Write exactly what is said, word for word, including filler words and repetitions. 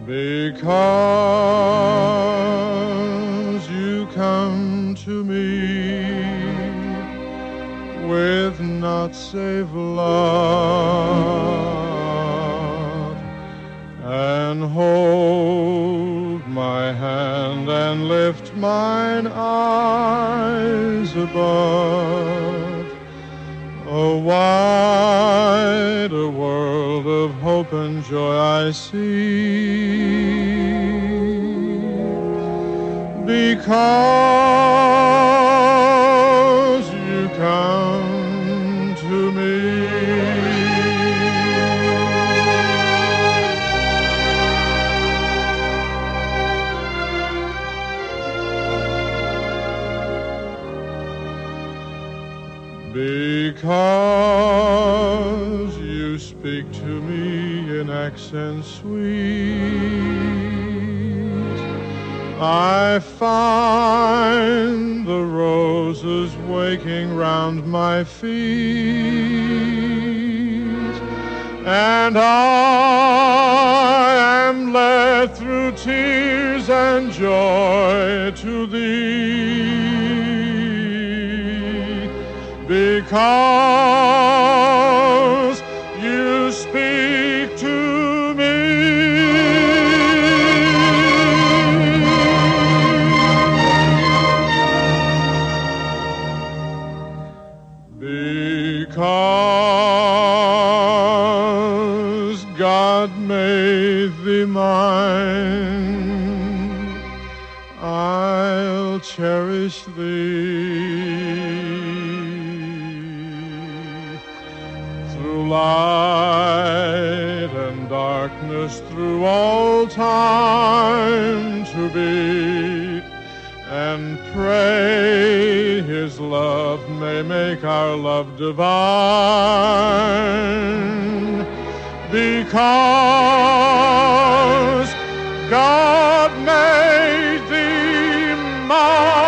Because you come to me with naught save love, and hold my hand and lift mine eyes above. A wider world of hope and joy I see, because you come to me. Because you speak to me in accents sweet, I find the roses waking round my feet, and I am led through tears and joy to thee. Because you speak to me. Because God made thee mine, I'll cherish thee. Through light and darkness, through all time to be, and pray His love may make our love divine. Because God made thee mine.